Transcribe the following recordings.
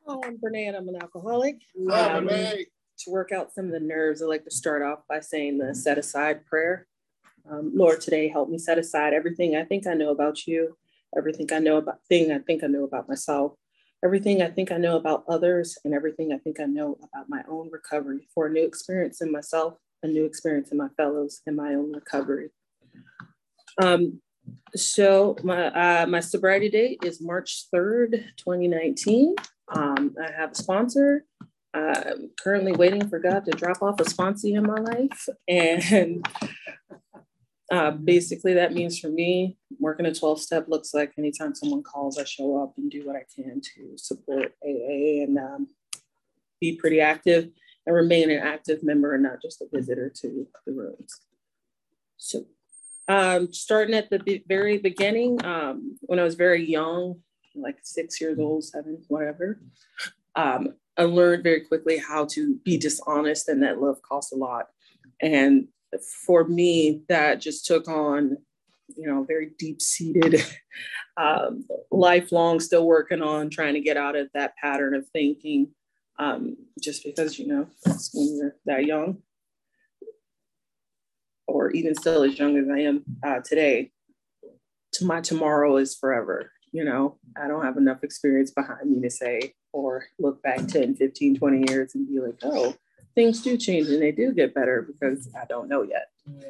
Oh, I'm Brene and I'm an alcoholic. To work out some of the nerves, I like to start off by saying the set aside prayer. Lord, today help me set aside everything I think I know about you, everything I know about thing I think I know about myself, everything I think I know about others, and everything I think I know about my own recovery for a new experience in myself, a new experience in my fellows, and my own recovery. So my sobriety date is March 3rd, 2019. I have a sponsor. I'm currently waiting for God to drop off a sponsee in my life. And basically that means for me, working a 12-step looks like anytime someone calls, I show up and do what I can to support AA and be pretty active and remain an active member and not just a visitor to the rooms. So starting at the very beginning, when I was very young, like 6 years old, 7, whatever, I learned very quickly how to be dishonest and that love costs a lot. And for me, that just took on, very deep-seated, lifelong, still working on trying to get out of that pattern of thinking, just because, that's when you're that young, or even still as young as I am today, my tomorrow is forever. I don't have enough experience behind me to say or look back 10, 15, 20 years and be like, oh, things do change and they do get better because I don't know yet.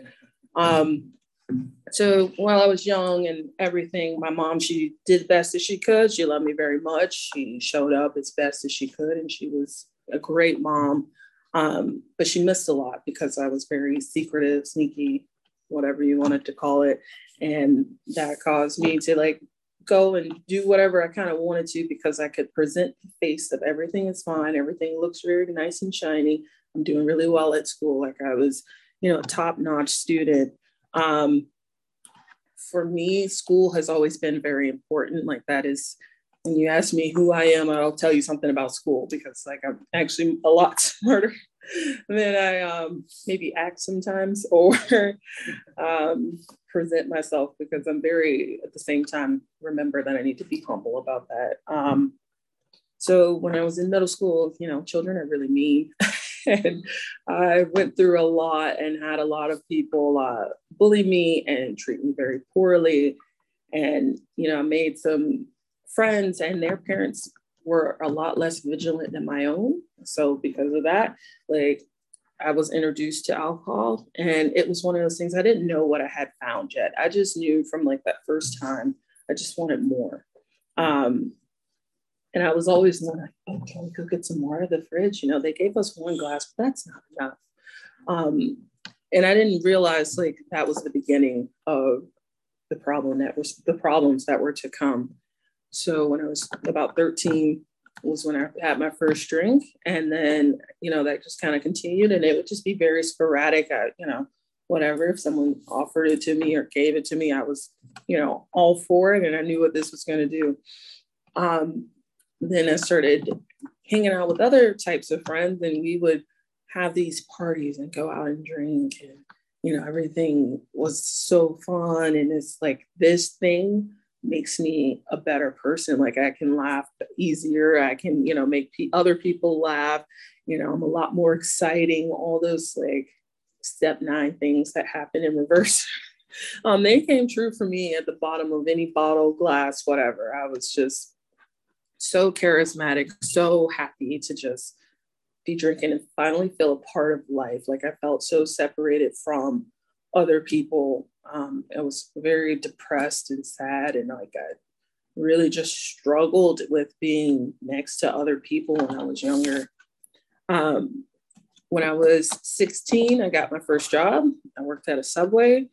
So while I was young and everything, my mom, she did the best as she could. She loved me very much. She showed up as best as she could and she was a great mom. But she missed a lot because I was very secretive, sneaky, whatever you wanted to call it. And that caused me to go and do whatever I kind of wanted to because I could present the face of everything is fine. Everything looks very nice and shiny. I'm doing really well at school. Like I was, a top-notch student. For me, school has always been very important. Like that is, when you ask me who I am, I'll tell you something about school because I'm actually a lot smarter than I maybe act sometimes or present myself because I'm very, at the same time, remember that I need to be humble about that. So when I was in middle school, children are really mean. And I went through a lot and had a lot of people bully me and treat me very poorly. And, I made some friends and their parents were a lot less vigilant than my own. So because of that, I was introduced to alcohol and it was one of those things I didn't know what I had found yet. I just knew from that first time, I just wanted more. And I was always like, oh, can we go get some more of the fridge? They gave us one glass, but that's not enough. And I didn't realize that was the beginning of the problems that were to come. So when I was about 13 was when I had my first drink. And then, that just kind of continued and it would just be very sporadic. Whatever, if someone offered it to me or gave it to me, I was, all for it. And I knew what this was going to do. Then I started hanging out with other types of friends and we would have these parties and go out and drink and, everything was so fun. And it's this thing makes me a better person. I can laugh easier. I can, make other people laugh. I'm a lot more exciting. All those step 9 things that happen in reverse. They came true for me at the bottom of any bottle, glass, whatever. I was just so charismatic, so happy to just be drinking and finally feel a part of life. I felt so separated from other people. I was very depressed and sad. And I really just struggled with being next to other people when I was younger. When I was 16, I got my first job. I worked at a Subway.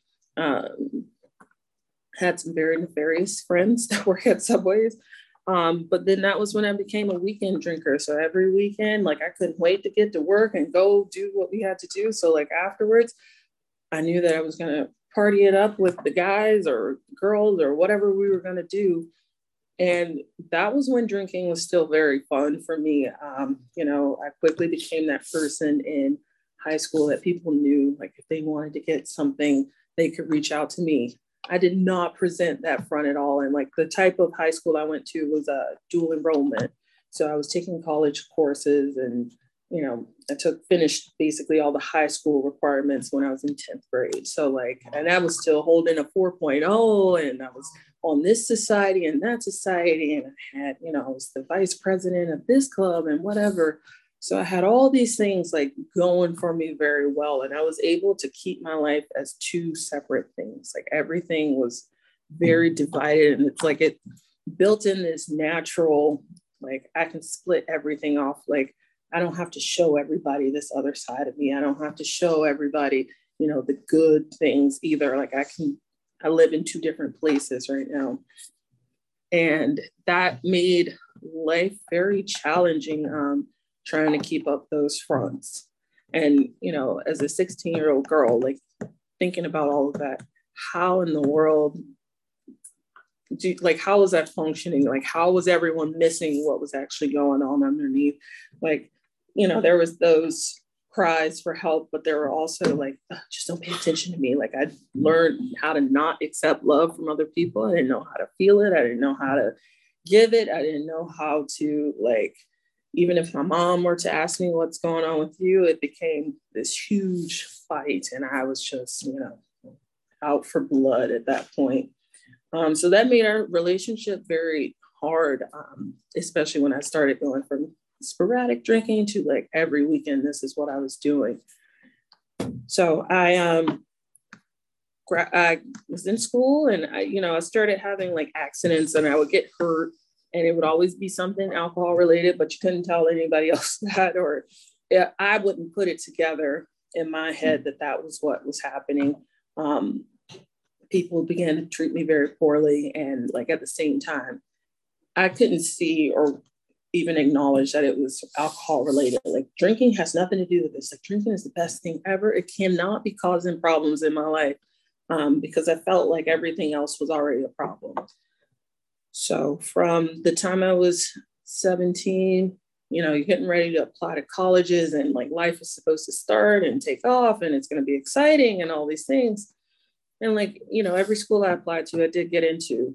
Had some very nefarious friends that work at Subways. But then that was when I became a weekend drinker. So every weekend, I couldn't wait to get to work and go do what we had to do. So afterwards, I knew that I was going to party it up with the guys or girls or whatever we were going to do. And that was when drinking was still very fun for me. I quickly became that person in high school that people knew, if they wanted to get something, they could reach out to me. I did not present that front at all. And the type of high school I went to was a dual enrollment. So I was taking college courses and, I finished basically all the high school requirements when I was in 10th grade. So like, and I was still holding a 4.0, and I was on this society and that society. And I had, I was the vice president of this club and whatever. So I had all these things like going for me very well. And I was able to keep my life as two separate things. Like everything was very divided. And it's like it built in this natural, like I can split everything off. Like I don't have to show everybody this other side of me. I don't have to show everybody, the good things either. Like I live in two different places right now. And that made life very challenging, trying to keep up those fronts. And, as a 16-year-old girl, like thinking about all of that, how in the world, how was that functioning? Like, how was everyone missing what was actually going on underneath? Like, there was those cries for help, but there were also like, just don't pay attention to me. Like I learned how to not accept love from other people. I didn't know how to feel it. I didn't know how to give it. I didn't know how to, like, even if my mom were to ask me what's going on with you, it became this huge fight. And I was just, out for blood at that point. So that made our relationship very hard, especially when I started going from sporadic drinking to like every weekend, this is what I was doing. So I was in school and I started having like accidents and I would get hurt and it would always be something alcohol related, but you couldn't tell anybody else that, or I wouldn't put it together in my head that was what was happening. People began to treat me very poorly. And like at the same time, I couldn't see or even acknowledge that it was alcohol related. Like drinking has nothing to do with this. Like drinking is the best thing ever. It cannot be causing problems in my life because I felt like everything else was already a problem. So from the time I was 17, you're getting ready to apply to colleges and like life is supposed to start and take off and it's going to be exciting and all these things. And like, every school I applied to, I did get into.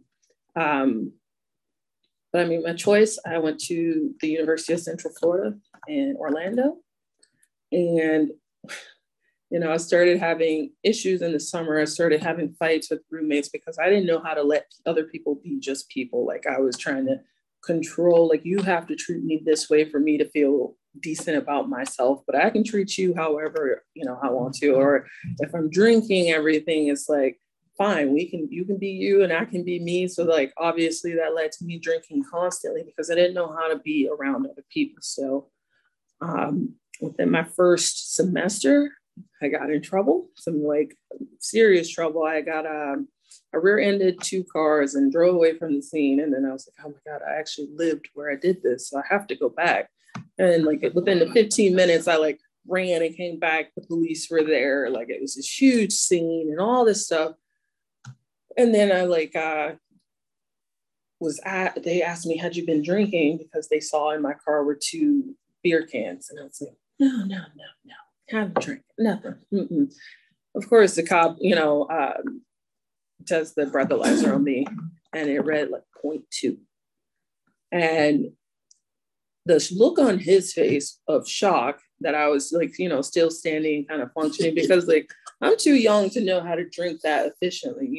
But I mean, my choice, I went to the University of Central Florida in Orlando. And, I started having issues in the summer. I started having fights with roommates because I didn't know how to let other people be just people. Like I was trying to control, like you have to treat me this way for me to feel decent about myself, but I can treat you however, I want to. Or if I'm drinking everything, it's like, fine, you can be you and I can be me. So like, obviously that led to me drinking constantly because I didn't know how to be around other people. So within my first semester, I got in trouble, some like serious trouble. I got I rear-ended two cars and drove away from the scene. And then I was like, oh my God, I actually lived where I did this. So I have to go back. And like within the 15 minutes, I like ran and came back. The police were there. Like it was this huge scene and all this stuff. And then I like they asked me, had you been drinking? Because they saw in my car were two beer cans. And I was like, no. Haven't drank, nothing. Mm-mm. Of course, the cop, does the breathalyzer on me and it read like 0.2. And the look on his face of shock that I was like, still standing, kind of functioning, because like I'm too young to know how to drink that efficiently,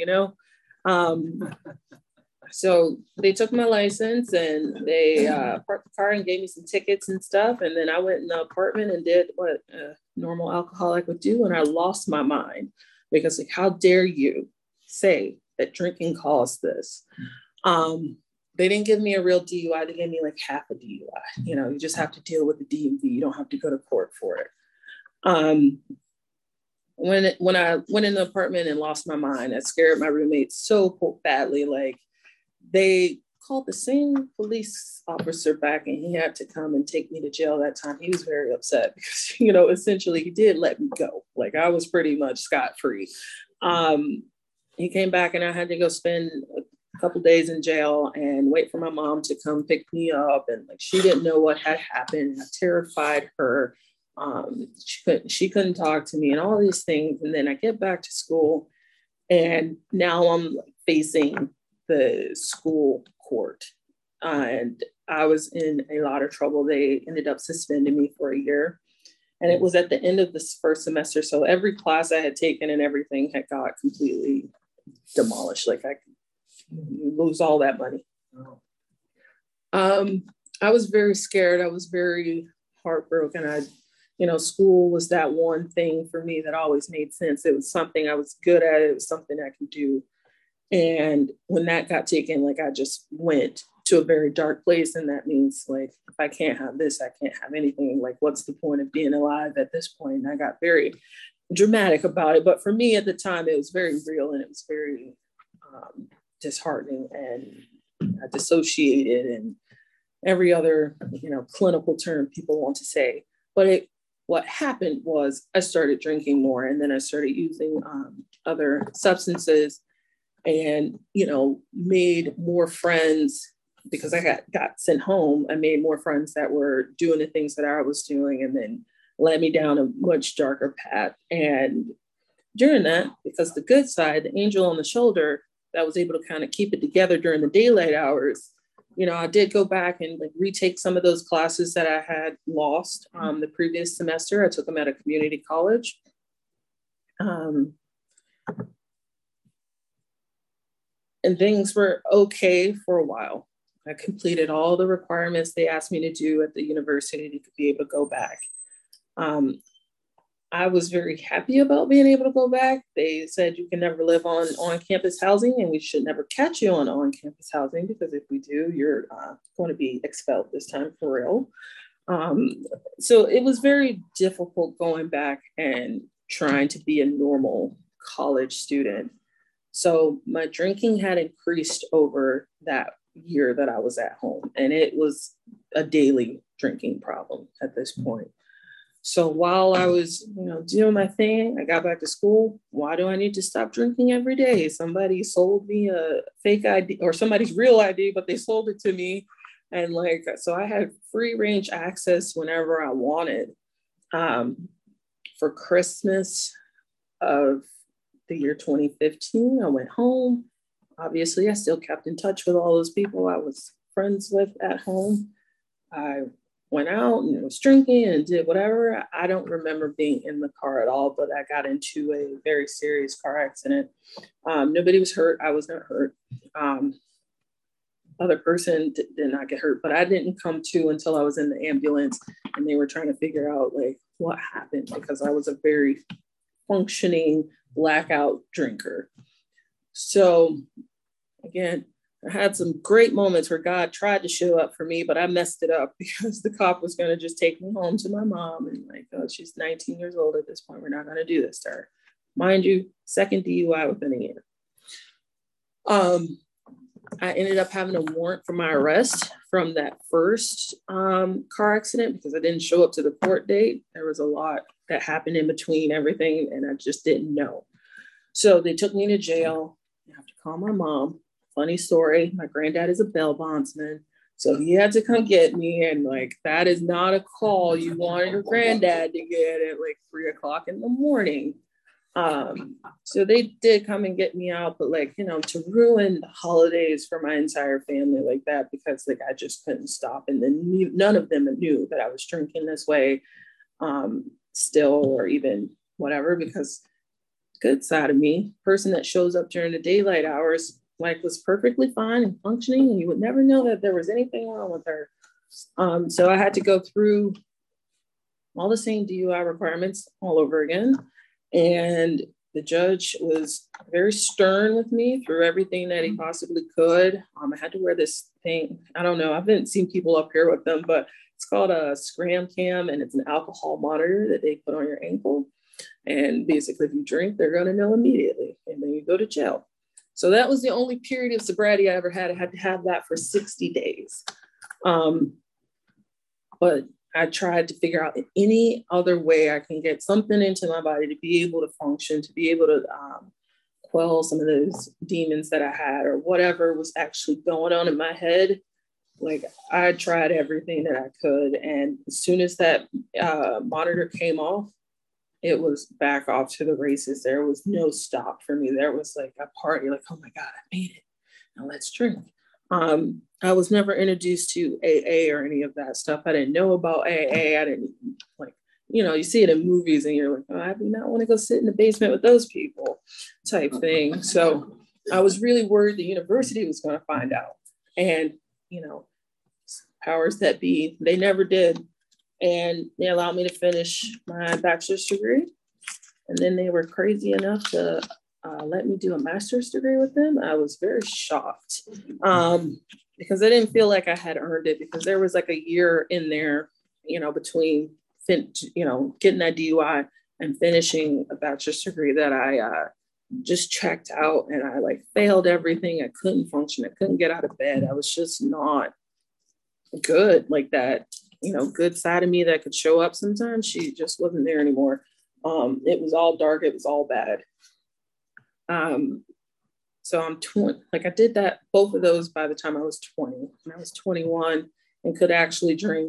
So they took my license and they parked the car and gave me some tickets and stuff. And then I went in the apartment and did what a normal alcoholic would do. And I lost my mind because like, how dare you say that drinking caused this? They didn't give me a real DUI. They gave me like half a DUI. You just have to deal with the DMV. You don't have to go to court for it. When I went in the apartment and lost my mind, I scared my roommates so badly. Like they called the same police officer back and he had to come and take me to jail that time. He was very upset because, essentially he did let me go. Like I was pretty much scot-free. He came back and I had to go spend a couple days in jail and wait for my mom to come pick me up. And like, she didn't know what had happened. I terrified her. She couldn't talk to me and all these things. And then I get back to school and now I'm like facing the school court. and I was in a lot of trouble. They ended up suspending me for a year. And it was at the end of this first semester. So every class I had taken and everything had got completely demolished. Like I lose all that money. I was very scared. I was very heartbroken. School was that one thing for me that always made sense. It was something I was good at. It was something I could do. And when that got taken, like I just went to a very dark place. And that means like, if I can't have this, I can't have anything. Like, what's the point of being alive at this point? And I got very dramatic about it. But for me at the time, it was very real and it was very disheartening, and I dissociated and every other, clinical term people want to say. But what happened was I started drinking more, and then I started using other substances, and made more friends because I got sent home. I made more friends that were doing the things that I was doing, and then led me down a much darker path. And during that, because the good side, the angel on the shoulder that was able to kind of keep it together during the daylight hours, I did go back and like retake some of those classes that I had lost the previous semester. I took them at a community college. And things were okay for a while. I completed all the requirements they asked me to do at the university to be able to go back. I was very happy about being able to go back. They said you can never live on campus housing, and we should never catch you on campus housing, because if we do, you're going to be expelled this time for real. So it was very difficult going back and trying to be a normal college student. So my drinking had increased over that year that I was at home, and it was a daily drinking problem at this point. So while I was, doing my thing, I got back to school. Why do I need to stop drinking every day? Somebody sold me a fake ID, or somebody's real ID, but they sold it to me. And so I had free range access whenever I wanted. For Christmas of the year 2015, I went home. Obviously, I still kept in touch with all those people I was friends with at home. I went out and was drinking and did whatever. I don't remember being in the car at all, but I got into a very serious car accident. Nobody was hurt. I was not hurt. Other person did not get hurt, but I didn't come to until I was in the ambulance, and they were trying to figure out like what happened, because I was a very functioning blackout drinker. So again, I had some great moments where God tried to show up for me, but I messed it up because the cop was going to just take me home to my mom. And like, oh, she's 19 years old at this point. We're not going to do this to her. Mind you, second DUI within a year. I ended up having a warrant for my arrest from that first car accident because I didn't show up to the court date. There was a lot that happened in between everything, and I just didn't know. So they took me to jail. I have to call my mom. Funny story, my granddad is a bail bondsman, so he had to come get me, and like that is not a call you want your granddad to get at like 3 o'clock in the morning. So they did come and get me out, but like, to ruin the holidays for my entire family like that, because like I just couldn't stop, and then none of them knew that I was drinking this way still, or even whatever, because good side of me, person that shows up during the daylight hours, like was perfectly fine and functioning, and you would never know that there was anything wrong with her. So I had to go through all the same DUI requirements all over again. And the judge was very stern with me through everything that he possibly could. I had to wear this thing. I don't know. I haven't seen people up here with them, but it's called a Scram Cam, and it's an alcohol monitor that they put on your ankle. And basically, if you drink, they're going to know immediately, and then you go to jail. So that was the only period of sobriety I ever had. I had to have that for 60 days. But I tried to figure out any other way I can get something into my body to be able to function, to be able to quell some of those demons that I had, or whatever was actually going on in my head. Like I tried everything that I could. And as soon as that monitor came off, it was back off to the races. There was no stop for me. There was like a party, like, oh my God, I made it. Now let's drink. I was never introduced to AA or any of that stuff. I didn't know about AA. I didn't like, you see it in movies and you're like, oh, I do not want to go sit in the basement with those people type thing. So I was really worried the university was going to find out. And, powers that be, they never did. And they allowed me to finish my bachelor's degree. And then they were crazy enough to let me do a master's degree with them. I was very shocked because I didn't feel like I had earned it, because there was like a year in there, between, getting that DUI and finishing a bachelor's degree that I just checked out, and I like failed everything. I couldn't function. I couldn't get out of bed. I was just not good like that. Good side of me that could show up sometimes, she just wasn't there anymore. It was all dark. It was all bad. So I'm 20, like I did that, both of those by the time I was 20. When I was 21 and could actually drink,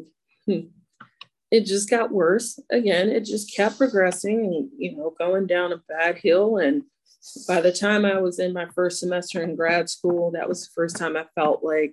it just got worse. Again, it just kept progressing and, going down a bad hill. And by the time I was in my first semester in grad school, that was the first time I felt like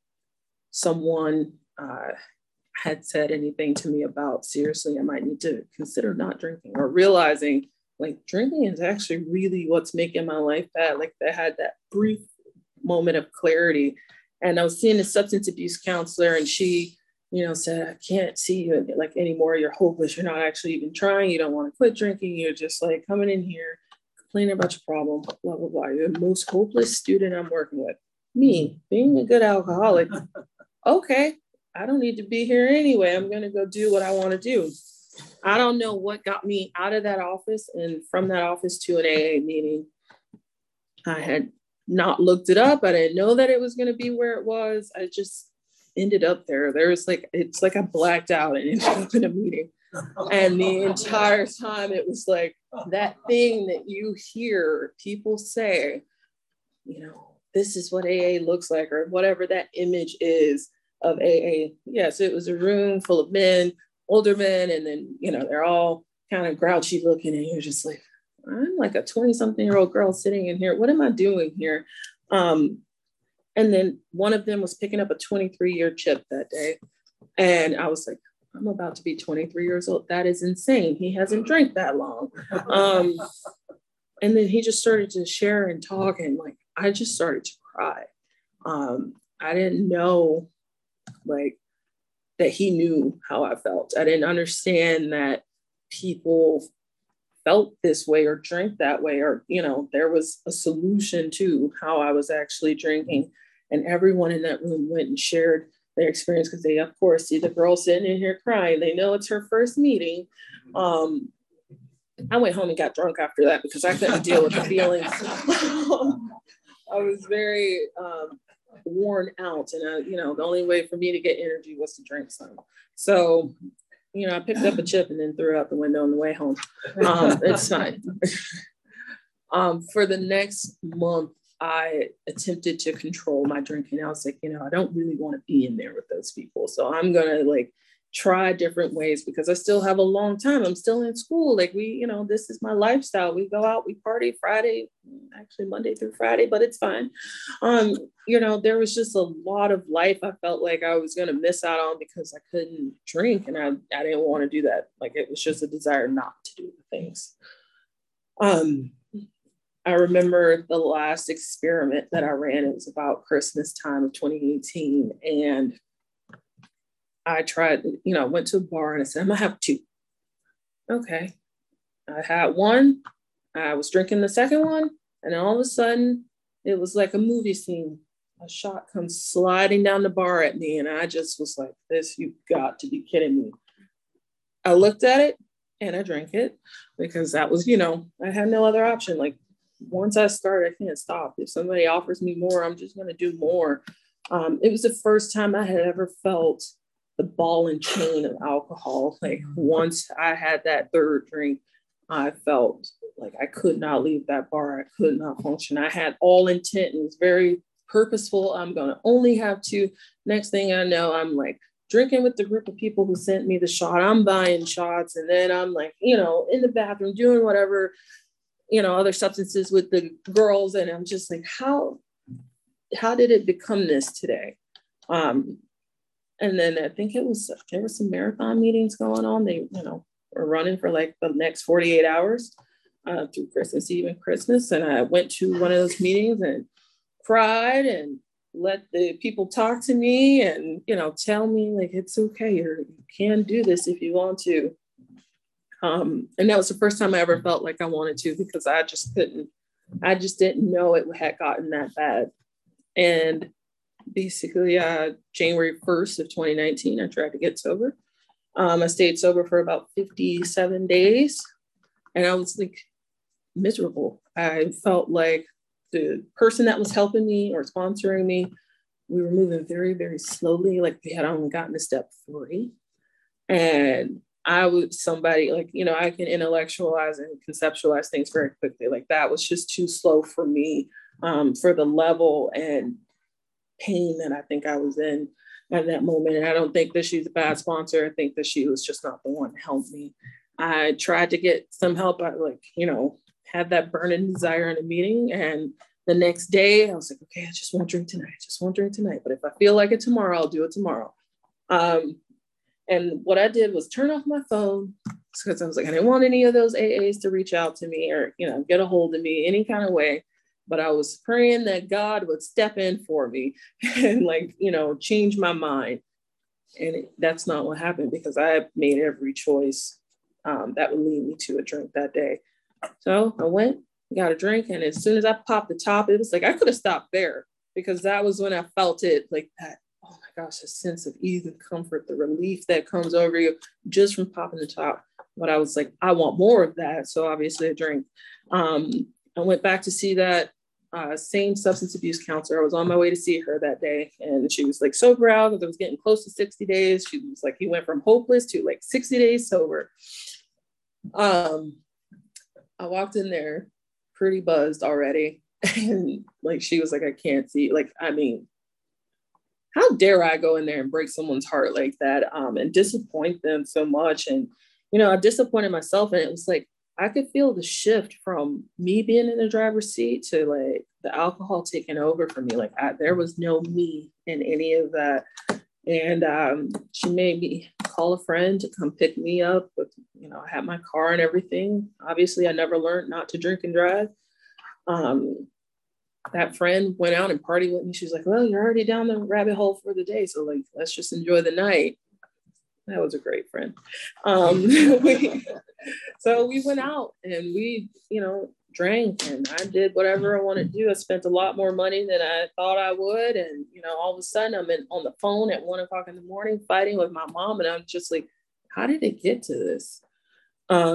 someone had said anything to me about, seriously, I might need to consider not drinking, or realizing like drinking is actually really what's making my life bad. Like I had that brief moment of clarity, and I was seeing a substance abuse counselor, and she, said, I can't see you like anymore. You're hopeless. You're not actually even trying. You don't want to quit drinking. You're just like coming in here, complaining about your problem, blah, blah, blah. You're the most hopeless student I'm working with. Me being a good alcoholic. Okay, I don't need to be here anyway. I'm going to go do what I want to do. I don't know what got me out of that office and from that office to an AA meeting. I had not looked it up. I didn't know that it was going to be where it was. I just ended up there. It's like I blacked out and ended up in a meeting. And the entire time it was like that thing that you hear people say, this is what AA looks like, or whatever that image is of AA. Yes, it was a room full of men, older men, and then, they're all kind of grouchy looking, and you're just like, I'm like a 20-something-year-old girl sitting in here. What am I doing here? And then one of them was picking up a 23-year chip that day. And I was like, I'm about to be 23 years old. That is insane. He hasn't drank that long. And then he just started to share and talk, and like, I just started to cry. I didn't know like that he knew how I felt. I didn't understand that people felt this way or drank that way, or, there was a solution to how I was actually drinking. And everyone in that room went and shared their experience, because they, of course, see the girl sitting in here crying. They know it's her first meeting. I went home and got drunk after that because I couldn't deal with the feelings. I was very worn out, and the only way for me to get energy was to drink some. So, I picked up a chip and then threw it out the window on the way home. It's fine. For the next month, I attempted to control my drinking. I was like, I don't really want to be in there with those people. So I'm going to like try different ways, because I still have a long time. I'm still in school. Like this is my lifestyle. We go out, we party Friday, actually Monday through Friday, but it's fine. There was just a lot of life I felt like I was going to miss out on because I couldn't drink, and I didn't want to do that. Like it was just a desire not to do the things. I remember the last experiment that I ran. It was about Christmas time of 2018. And I tried, went to a bar and I said, I'm gonna have two. Okay. I had one, I was drinking the second one, and all of a sudden it was like a movie scene. A shot comes sliding down the bar at me, and I just was like, you've got to be kidding me. I looked at it and I drank it because that was, I had no other option. Like once I start, I can't stop. If somebody offers me more, I'm just gonna do more. It was the first time I had ever felt the ball and chain of alcohol. Like once I had that third drink, I felt like I could not leave that bar. I could not function. I had all intent and was very purposeful. I'm going to only have two. Next thing I know, I'm like drinking with the group of people who sent me the shot. I'm buying shots. And then I'm like, in the bathroom doing whatever, other substances with the girls. And I'm just like, how how did it become this today? And then I think there were some marathon meetings going on. They, were running for like the next 48 hours through Christmas Eve and Christmas. And I went to one of those meetings and cried and let the people talk to me and, tell me like, it's okay. You can do this if you want to. And that was the first time I ever felt like I wanted to, because I just didn't know it had gotten that bad. And basically, January 1st of 2019, I tried to get sober. I stayed sober for about 57 days, and I was like miserable. I felt like the person that was helping me or sponsoring me, we were moving very, very slowly. Like we had only gotten to step 3. And I was somebody like, I can intellectualize and conceptualize things very quickly. Like that was just too slow for me, for the level and pain that I think I was in at that moment. And I don't think that she's a bad sponsor. I think that she was just not the one to help me. I tried to get some help. I had that burning desire in a meeting. And the next day I was like, okay, I just won't drink tonight. But if I feel like it tomorrow, I'll do it tomorrow. And what I did was turn off my phone, because I was like, I didn't want any of those AAs to reach out to me or, get a hold of me any kind of way. But I was praying that God would step in for me and change my mind. And that's not what happened, because I made every choice that would lead me to a drink that day. So I went, got a drink. And as soon as I popped the top, it was like, I could have stopped there, because that was when I felt it like that. Oh my gosh, a sense of ease and comfort, the relief that comes over you just from popping the top. But I was like, I want more of that. So obviously a drink. I went back to see that same substance abuse counselor. I was on my way to see her that day, and she was like sober out because I was getting close to 60 days. She was like, you went from hopeless to like 60 days sober. I walked in there pretty buzzed already. And like, she was like, I can't see. Like, I mean, how dare I go in there and break someone's heart like that, and disappoint them so much. And, I disappointed myself. And it was like, I could feel the shift from me being in the driver's seat to like the alcohol taking over for me. Like there was no me in any of that. And she made me call a friend to come pick me up. With, I had my car and everything. Obviously, I never learned not to drink and drive. That friend went out and partied with me. She's like, well, you're already down the rabbit hole for the day. So like, let's just enjoy the night. That was a great friend. So we went out and we, drank, and I did whatever I wanted to do. I spent a lot more money than I thought I would. And, all of a sudden I'm on the phone at 1:00 in the morning fighting with my mom. And I'm just like, how did it get to this? I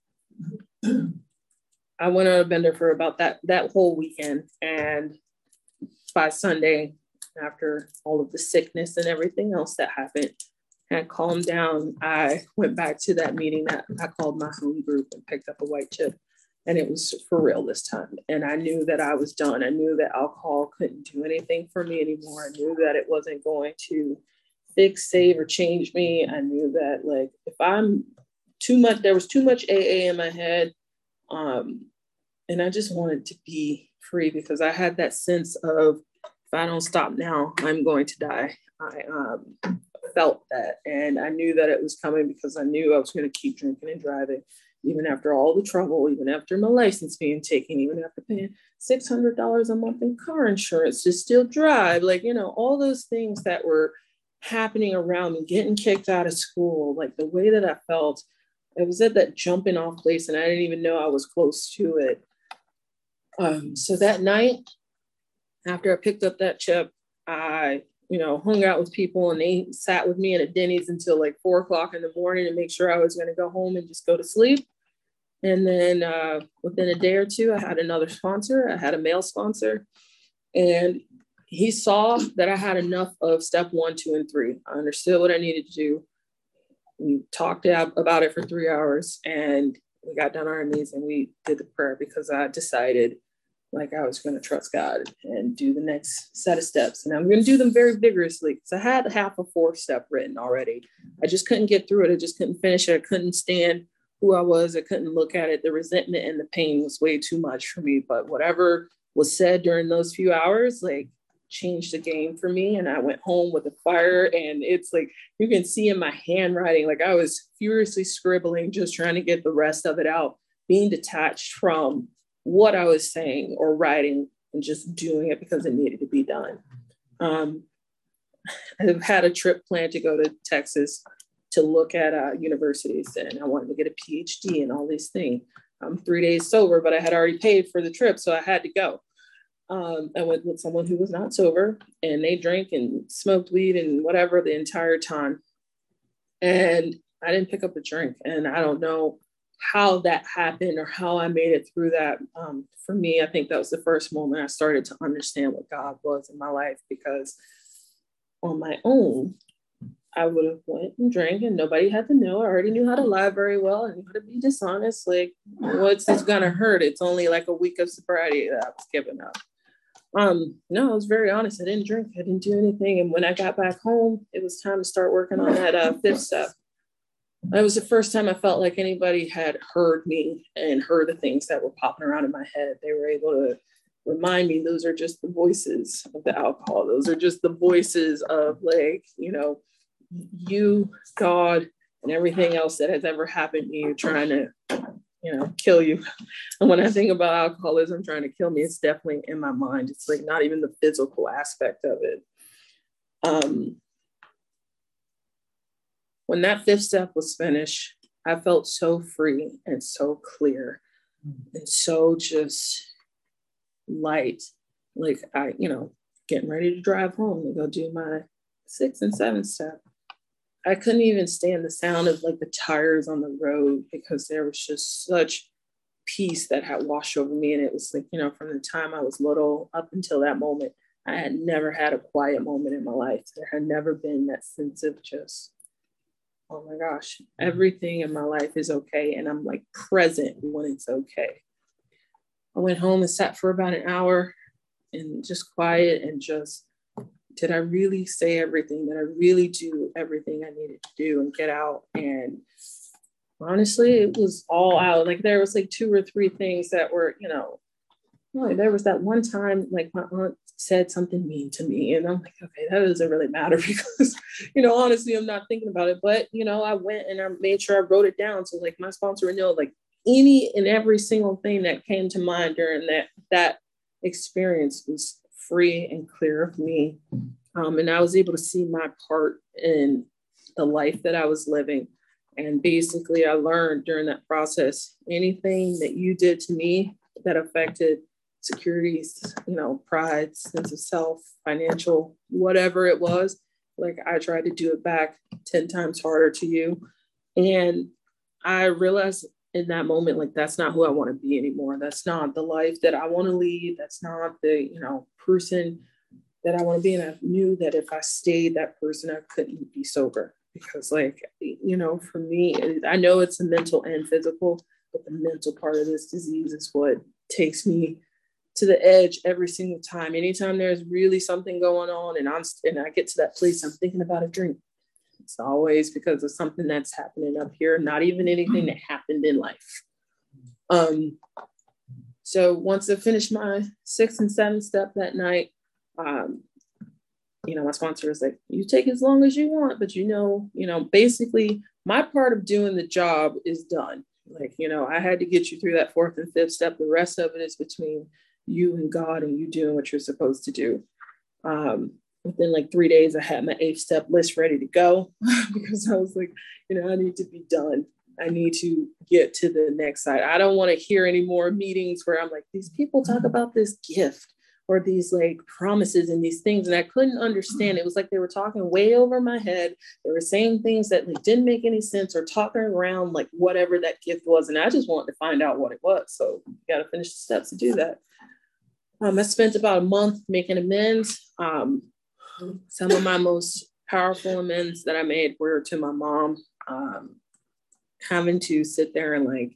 went on a bender for about that whole weekend. And by Sunday, after all of the sickness and everything else that happened had calmed down, I went back to that meeting that I called my home group and picked up a white chip. And it was for real this time. And I knew that I was done. I knew that alcohol couldn't do anything for me anymore. I knew that it wasn't going to fix, save, or change me. I knew that like, if I'm too much, there was too much AA in my head. And I just wanted to be free, because I had that sense of, if I don't stop now, I'm going to die. I felt that. And I knew that it was coming, because I knew I was going to keep drinking and driving, even after all the trouble, even after my license being taken, even after paying $600 a month in car insurance to still drive, like, all those things that were happening around me, getting kicked out of school, like the way that I felt, it was at that jumping off place, and I didn't even know I was close to it. So that night, after I picked up that chip, I, hung out with people, and they sat with me in a Denny's until like 4:00 in the morning to make sure I was going to go home and just go to sleep. And then within a day or two, I had another sponsor. I had a male sponsor, and he saw that I had enough of step 1, 2, and 3. I understood what I needed to do. We talked about it for 3 hours, and we got down on our knees and we did the prayer, because I decided like I was going to trust God and do the next set of steps. And I'm going to do them very vigorously, because I had half a 4-step written already. I just couldn't get through it. I just couldn't finish it. I couldn't stand who I was. I couldn't look at it. The resentment and the pain was way too much for me. But whatever was said during those few hours, like, changed the game for me. And I went home with a fire, and it's like, you can see in my handwriting, like I was furiously scribbling, just trying to get the rest of it out, being detached from what I was saying or writing and just doing it because it needed to be done. I've had a trip planned to go to Texas to look at universities, and I wanted to get a PhD and all these things. I'm 3 days sober, but I had already paid for the trip, so I had to go. I went with someone who was not sober, and they drank and smoked weed and whatever the entire time. And I didn't pick up a drink, and I don't know how that happened or how I made it through that. For me, I think that was the first moment I started to understand what God was in my life, because on my own, I would have went and drank and nobody had to know. I already knew how to lie very well and how to be dishonest. Like, what's this gonna hurt? It's only like a week of sobriety that I was giving up. No, I was very honest. I didn't drink. I didn't do anything. And when I got back home, it was time to start working on that fifth step. That was the first time I felt like anybody had heard me and heard the things that were popping around in my head. They were able to remind me those are just the voices of the alcohol. Those are just the voices of, like, you, God, and everything else that has ever happened to you trying to, kill you. And when I think about alcoholism trying to kill me, it's definitely in my mind. It's like not even the physical aspect of it. When that fifth step was finished, I felt so free and so clear and so just light. Like getting ready to drive home to go do my 6th and 7th step. I couldn't even stand the sound of like the tires on the road, because there was just such peace that had washed over me. And it was like, from the time I was little up until that moment, I had never had a quiet moment in my life. There had never been that sense of just, oh my gosh, everything in my life is okay. And I'm like present when it's okay. I went home and sat for about an hour and just quiet and just, did I really say everything? Did I really do everything I needed to do and get out? And honestly, it was all out. Like there was like 2 or 3 things that were, there was that one time, like my aunt said something mean to me, and I'm like, okay, that doesn't really matter because, honestly, I'm not thinking about it. But, I went and I made sure I wrote it down. So like my sponsor would know, like any and every single thing that came to mind during that experience was free and clear of me. And I was able to see my part in the life that I was living. And basically I learned during that process, anything that you did to me that affected securities, pride, sense of self, financial, whatever it was, like I tried to do it back 10 times harder to you. And I realized in that moment, like, that's not who I want to be anymore. That's not the life that I want to lead. That's not the, person that I want to be. And I knew that if I stayed that person, I couldn't be sober, because like, for me, I know it's a mental and physical, but the mental part of this disease is what takes me to the edge every single time. Anytime there's really something going on and I get to that place, I'm thinking about a drink. It's always because of something that's happening up here, not even anything that happened in life. So once I finished my 6th and 7th step that night, my sponsor was like, you take as long as you want, but basically my part of doing the job is done. Like, I had to get you through that 4th and 5th step. The rest of it is between you and God and you doing what you're supposed to do. Within like 3 days, I had my 8th step list ready to go because I was like, I need to be done. I need to get to the next side. I don't want to hear any more meetings where I'm like, these people talk about this gift or these like promises and these things. And I couldn't understand. It was like they were talking way over my head. They were saying things that like didn't make any sense or talking around like whatever that gift was. And I just wanted to find out what it was. So you got to finish the steps to do that. I spent about a month making amends. Some of my most powerful amends that I made were to my mom, having to sit there and like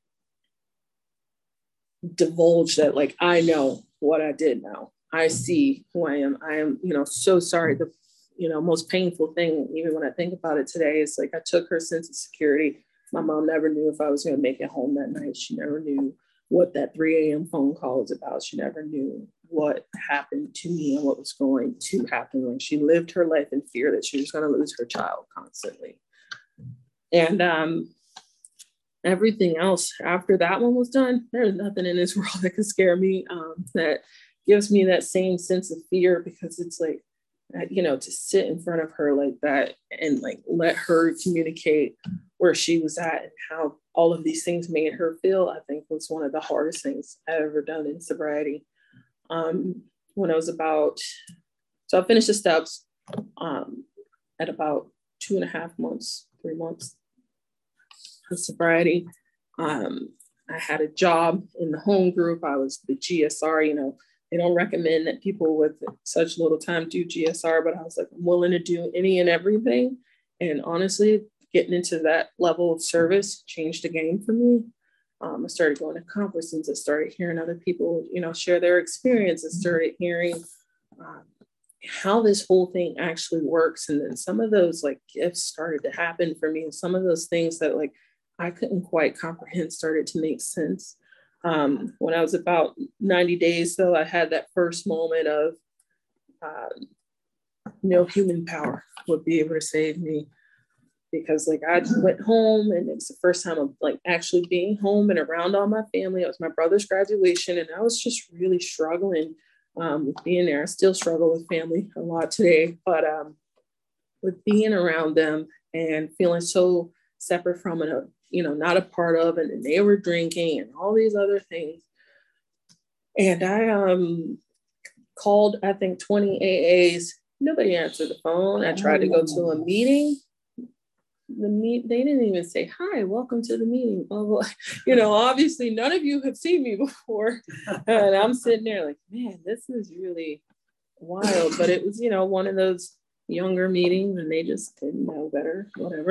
divulge that, like, I know what I did now. I see who I am. I am, so sorry. The, most painful thing, even when I think about it today, is like I took her sense of security. My mom never knew if I was going to make it home that night. She never knew what that 3 a.m. phone call was about. She never knew what happened to me and what was going to happen when she lived her life in fear that she was going to lose her child constantly. And everything else after that one was done, there's nothing in this world that can scare me, that gives me that same sense of fear, because it's like, to sit in front of her like that and like let her communicate where she was at and how all of these things made her feel, I think was one of the hardest things I've ever done in sobriety. When I was so I finished the steps at about 2.5 months, 3 months of sobriety. I had a job in the home group. I was the GSR. They don't recommend that people with such little time do GSR, but I was like, I'm willing to do any and everything. And honestly, getting into that level of service changed the game for me. I started going to conferences. I started hearing other people, share their experience. I started hearing how this whole thing actually works. And then some of those like gifts started to happen for me. And some of those things that like I couldn't quite comprehend started to make sense. When I was about 90 days, though, I had that first moment of no human power would be able to save me, because like I went home and it was the first time of like actually being home and around all my family. It was my brother's graduation and I was just really struggling with being there. I still struggle with family a lot today, but with being around them and feeling so separate from it, not a part of it, and they were drinking and all these other things. And I called, I think 20 AAs. Nobody answered the phone. I tried to go to a meeting. They didn't even say, hi, welcome to the meeting. Obviously none of you have seen me before. And I'm sitting there like, man, this is really wild. But it was, one of those younger meetings and they just didn't know better, whatever.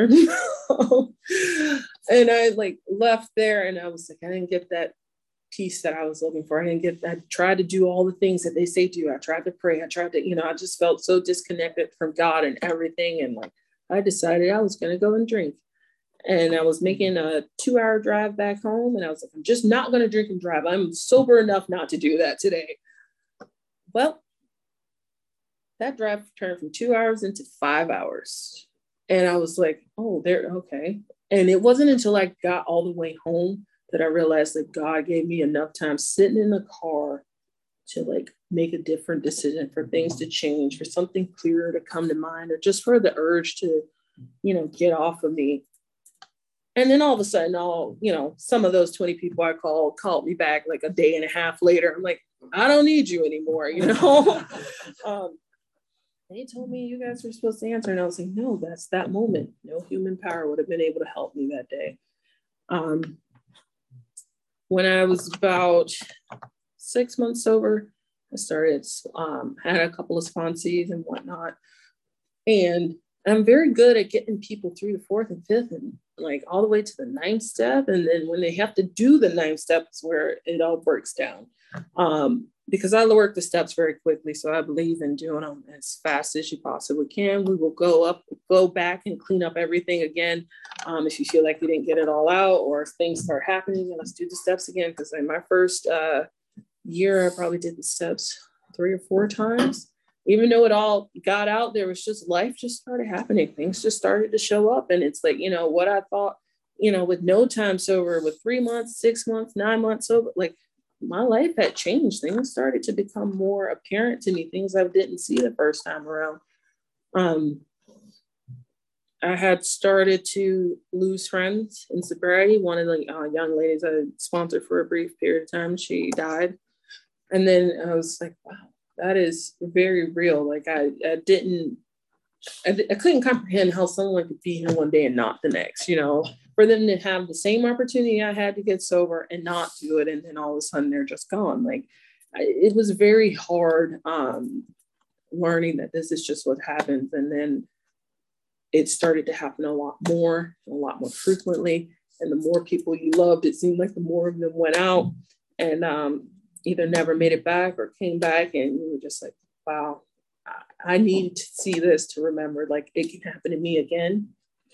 And I like left there and I was like, I didn't get that peace that I was looking for. I tried to do all the things that they say do. I tried to pray. I tried to, I just felt so disconnected from God and everything. And like, I decided I was going to go and drink. And I was making a 2-hour drive back home. And I was like, I'm just not going to drink and drive. I'm sober enough not to do that today. Well, that drive turned from 2 hours into 5 hours. And I was like, oh, okay. And it wasn't until I got all the way home that I realized that God gave me enough time sitting in the car to like make a different decision, for things to change, for something clearer to come to mind, or just for the urge to, get off of me. And then all of a sudden, some of those 20 people I called me back like a day and a half later. I'm like, I don't need you anymore, They told me you guys were supposed to answer. And I was like, no, that's that moment. No human power would have been able to help me that day. When I was about 6 months sober, I started, had a couple of sponsees and whatnot. And I'm very good at getting people through the 4th and 5th and like all the way to the 9th step. And then when they have to do the 9th step is where it all breaks down. Because I work the steps very quickly. So I believe in doing them as fast as you possibly can. We will go back and clean up everything again. If you feel like you didn't get it all out or if things start happening, then let's do the steps again. Because in my first year, I probably did the steps 3 or 4 times. Even though it all got out, there was just life just started happening. Things just started to show up. And it's like, what I thought, with no time sober, with 3 months, 6 months, 9 months sober, like my life had changed. Things started to become more apparent to me, things I didn't see the first time around. I had started to lose friends in sobriety. One of the young ladies I sponsored for a brief period of time, she died. And then I was like, wow, that is very real. Like I couldn't comprehend how someone could be here one day and not the next, for them to have the same opportunity I had to get sober and not do it. And then all of a sudden they're just gone. Like it was very hard learning that this is just what happens. And then it started to happen a lot more frequently. And the more people you loved, it seemed like the more of them went out and either never made it back or came back. And you were just like, wow, I need to see this to remember, like it can happen to me again.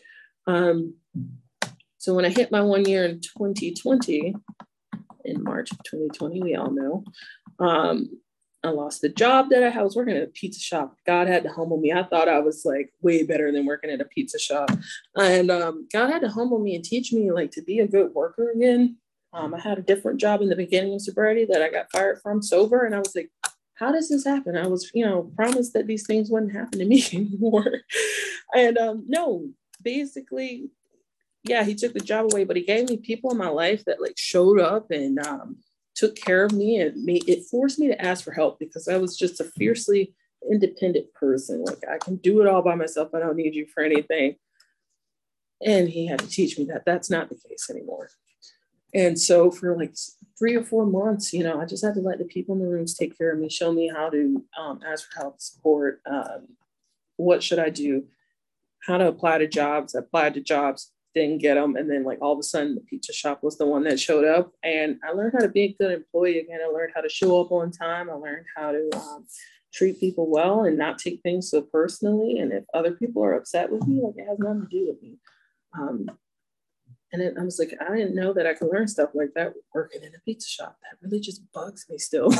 So when I hit my 1 year in 2020, in March of 2020, we all know, I lost the job that I was working at a pizza shop. God had to humble me. I thought I was like way better than working at a pizza shop. And God had to humble me and teach me like to be a good worker again. I had a different job in the beginning of sobriety that I got fired from sober. And I was like, how does this happen? I was, promised that these things wouldn't happen to me anymore. And no, basically, yeah, he took the job away, but he gave me people in my life that like showed up and took care of me, and it forced me to ask for help because I was just a fiercely independent person. Like, I can do it all by myself. I don't need you for anything. And he had to teach me that that's not the case anymore. And so for like 3 or 4 months, I just had to let the people in the rooms take care of me, show me how to ask for help, support, what should I do, how to apply to jobs. I applied to jobs, didn't get them. And then like all of a sudden the pizza shop was the one that showed up, and I learned how to be a good employee again. I learned how to show up on time. I learned how to treat people well and not take things so personally. And if other people are upset with me, like, it has nothing to do with me. And then I was like, I didn't know that I could learn stuff like that working in a pizza shop. That really just bugs me still.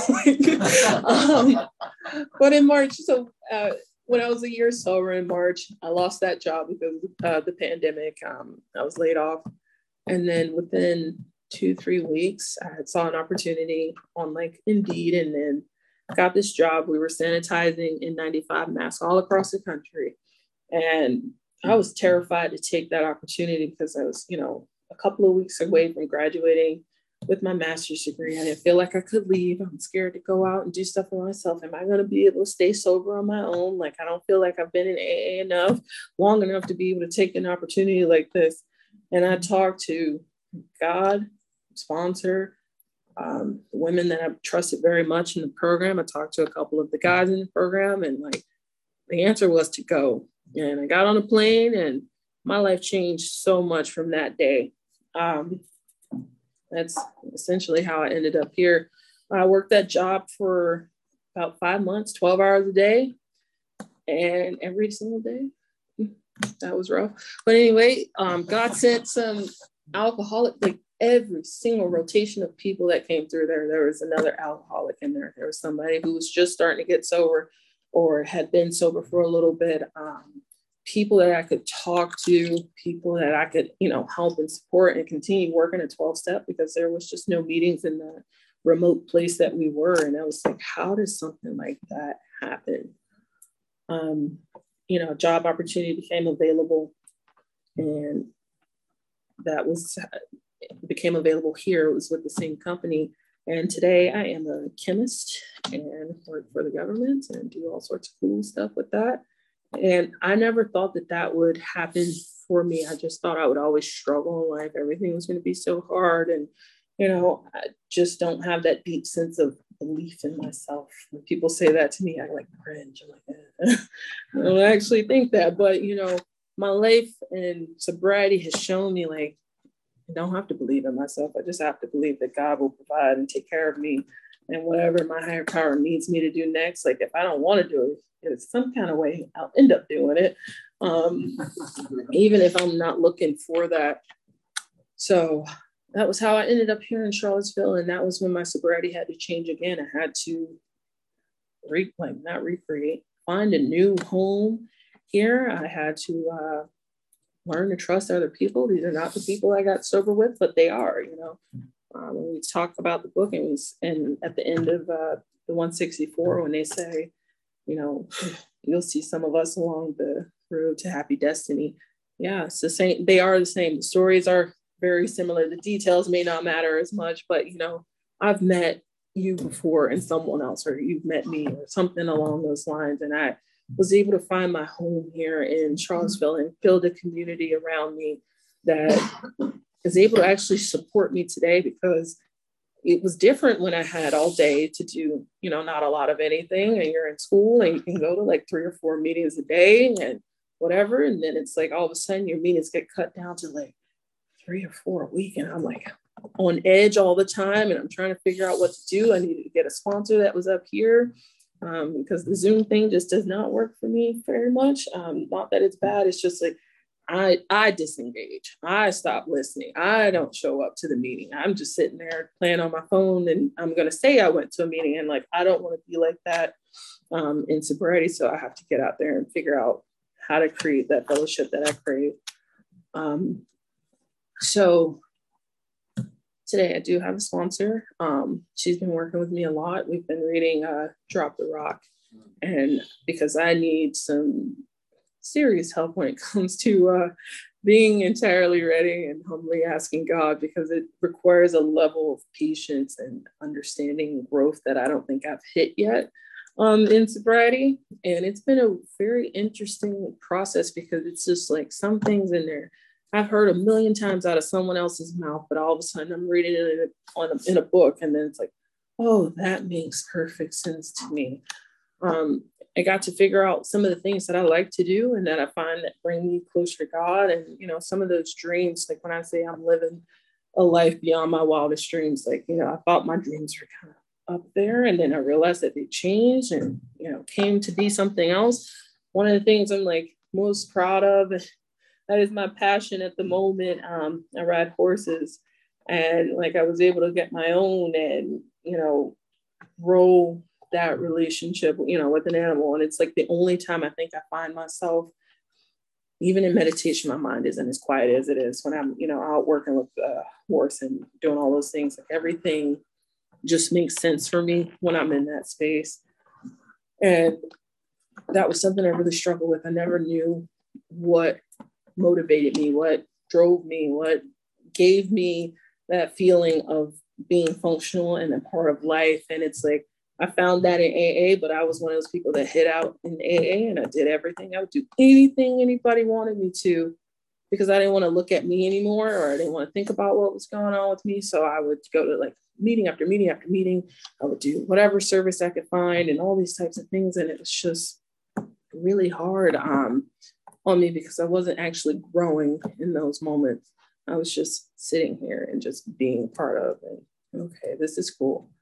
But in March, so when I was a year sober in March, I lost that job because of the pandemic. I was laid off. And then within 2-3 weeks, I saw an opportunity on like Indeed, and then got this job. We were sanitizing N95 masks all across the country. And I was terrified to take that opportunity because I was, a couple of weeks away from graduating with my master's degree. I didn't feel like I could leave. I'm scared to go out and do stuff for myself. Am I going to be able to stay sober on my own? Like, I don't feel like I've been in AA long enough to be able to take an opportunity like this. And I talked to God, sponsor, the women that I've trusted very much in the program. I talked to a couple of the guys in the program, and like, the answer was to go. And I got on a plane, and my life changed so much from that day. That's essentially how I ended up here. I worked that job for about 5 months, 12 hours a day, and every single day. That was rough. But anyway, God sent some alcoholic, like every single rotation of people that came through there was another alcoholic in there. There was somebody who was just starting to get sober or had been sober for a little bit. People that I could talk to, people that I could, help and support and continue working a 12-step, because there was just no meetings in the remote place that we were. And I was like, how does something like that happen? A job opportunity became available, and that became available here. It was with the same company. And today I am a chemist and work for the government and do all sorts of cool stuff with that. And I never thought that would happen for me. I just thought I would always struggle in life. Everything was going to be so hard. And, I just don't have that deep sense of belief in myself. When people say that to me, I like cringe. I'm like, I don't actually think that. But, my life and sobriety has shown me, like, I don't have to believe in myself. I just have to believe that God will provide and take care of me. And whatever my higher power needs me to do next, like if I don't want to do it, in some kind of way, I'll end up doing it, even if I'm not looking for that. So that was how I ended up here in Charlottesville. And that was when my sobriety had to change again. I had to find a new home here. I had to learn to trust other people. These are not the people I got sober with, but they are, when we talk about the book, and at the end of the 164, when they say, you'll see some of us along the road to happy destiny. Yeah, it's the same. They are the same. The stories are very similar. The details may not matter as much, but I've met you before and someone else, or you've met me, or something along those lines. And I was able to find my home here in Charlottesville and build a community around me that is able to actually support me today, because it was different when I had all day to do, not a lot of anything, and you're in school and you can go to like 3 or 4 meetings a day and whatever. And then it's like all of a sudden your meetings get cut down to like 3 or 4 a week. And I'm like on edge all the time, and I'm trying to figure out what to do. I needed to get a sponsor that was up here, because the Zoom thing just does not work for me very much. Not that it's bad. It's just like, I disengage. I stop listening. I don't show up to the meeting. I'm just sitting there playing on my phone, and I'm going to say I went to a meeting, and like, I don't want to be like that in sobriety. So I have to get out there and figure out how to create that fellowship that I crave. So today I do have a sponsor. She's been working with me a lot. We've been reading Drop the Rock, and because I need some serious help when it comes to being entirely ready and humbly asking God, because it requires a level of patience and understanding and growth that I don't think I've hit yet in sobriety. And it's been a very interesting process, because it's just like some things in there I've heard a million times out of someone else's mouth, but all of a sudden I'm reading it in a book, and then it's like, oh, that makes perfect sense to me. I got to figure out some of the things that I like to do and that I find that bring me closer to God. And, some of those dreams, like when I say I'm living a life beyond my wildest dreams, like, I thought my dreams were kind of up there, and then I realized that they changed and, came to be something else. One of the things I'm like most proud of, that is my passion at the moment. I ride horses, and like I was able to get my own and, grow that relationship, with an animal. And it's like the only time I think I find myself, even in meditation, my mind isn't as quiet as it is when I'm, out working with a horse and doing all those things. Like everything just makes sense for me when I'm in that space. And that was something I really struggled with. I never knew what motivated me, what drove me, what gave me that feeling of being functional and a part of life. And it's like, I found that in AA, but I was one of those people that hid out in AA, and I did everything. I would do anything anybody wanted me to, because I didn't want to look at me anymore, or I didn't want to think about what was going on with me. So I would go to like meeting after meeting after meeting. I would do whatever service I could find and all these types of things. And it was just really hard on me, because I wasn't actually growing in those moments. I was just sitting here and just being part of it. Okay, this is cool.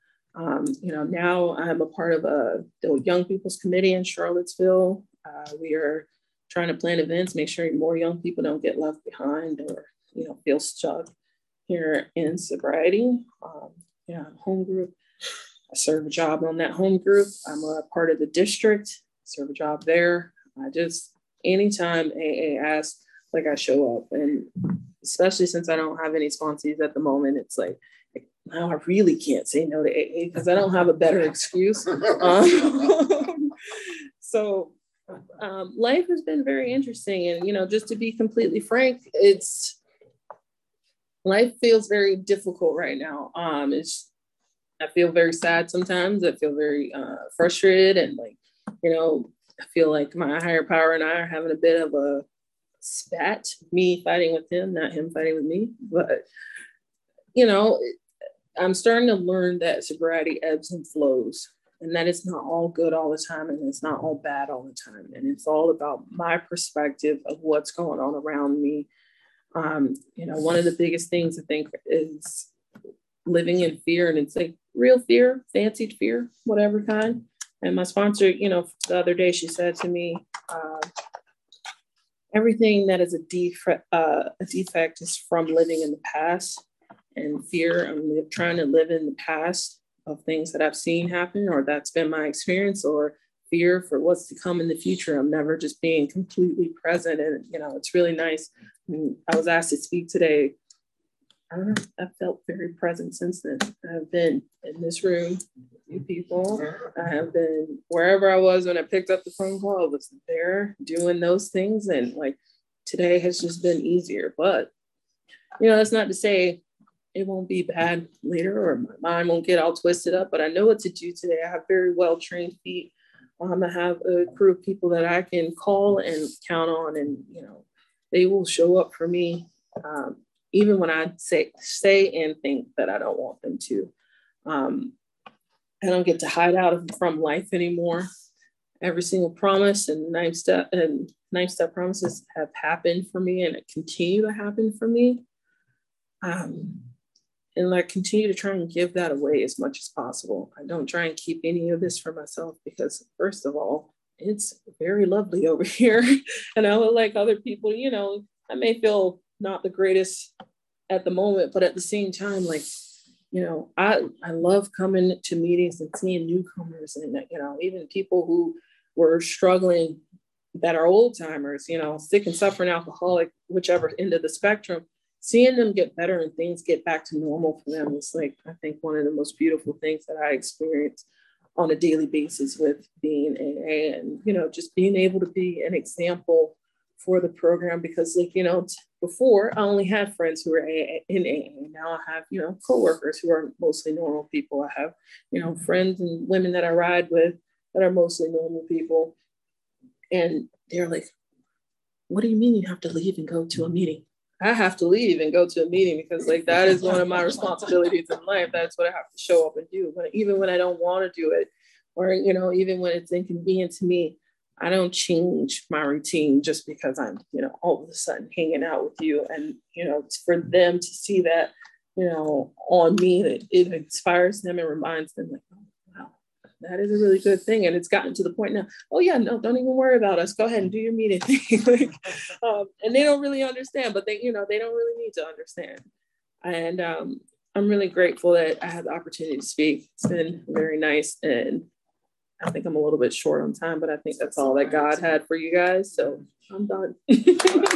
Now I'm a part of the Young People's Committee in Charlottesville. We are trying to plan events, make sure more young people don't get left behind or, feel stuck here in sobriety. Home group. I serve a job on that home group. I'm a part of the district, serve a job there. Anytime AA asks, like I show up. And especially since I don't have any sponsees at the moment, it's like, now I really can't say no to AA because I don't have a better excuse. So life has been very interesting. And, just to be completely frank, life feels very difficult right now. I feel very sad sometimes. I feel very frustrated, and I feel like my higher power and I are having a bit of a spat, me fighting with him, not him fighting with me. But, I'm starting to learn that sobriety ebbs and flows, and that it's not all good all the time, and it's not all bad all the time. And it's all about my perspective of what's going on around me. One of the biggest things I think is living in fear, and it's like real fear, fancied fear, whatever kind. And my sponsor, the other day, she said to me, everything that is a defect is from living in the past. And fear, I'm trying to live in the past of things that I've seen happen, or that's been my experience, or fear for what's to come in the future. I'm never just being completely present. And, it's really nice. I was asked to speak today. I don't know, I felt very present since then. I've been in this room with you people. I have been wherever I was when I picked up the phone call. I was there doing those things. And like today has just been easier. But, that's not to say it won't be bad later, or my mind won't get all twisted up, but I know what to do today. I have very well-trained feet. I have a crew of people that I can call and count on, and, they will show up for me. Even when I say and think that I don't want them to. I don't get to hide out from life anymore. Every single promise and ninth step promises have happened for me, and it continue to happen for me. And I continue to try and give that away as much as possible. I don't try and keep any of this for myself, because first of all, it's very lovely over here. And I would like other people, I may feel not the greatest at the moment, but at the same time, like, you know, I love coming to meetings and seeing newcomers and, you know, even people who were struggling that are old timers, you know, sick and suffering alcoholic, whichever end of the spectrum, seeing them get better and things get back to normal for them is like, I think one of the most beautiful things that I experience on a daily basis with being AA, and, you know, just being able to be an example for the program, because like, you know, before I only had friends who were in AA. Now I have, you know, coworkers who are mostly normal people. I have, you know, friends and women that I ride with that are mostly normal people. And they're like, what do you mean you have to leave and go to a meeting? I have to leave and go to a meeting because like that is one of my responsibilities in life. That's what I have to show up and do. But even when I don't want to do it, or, you know, even when it's inconvenient to me, I don't change my routine just because I'm, you know, all of a sudden hanging out with you. And, you know, for them to see that, you know, on me, it inspires them and reminds them like, oh, wow, that is a really good thing. And it's gotten to the point now, oh yeah, no, don't even worry about us. Go ahead and do your meeting thing. Like, and they don't really understand, but they, you know, they don't really need to understand. And I'm really grateful that I had the opportunity to speak. It's been very nice. And I think I'm a little bit short on time, but I think that's all that God had for you guys. So I'm done.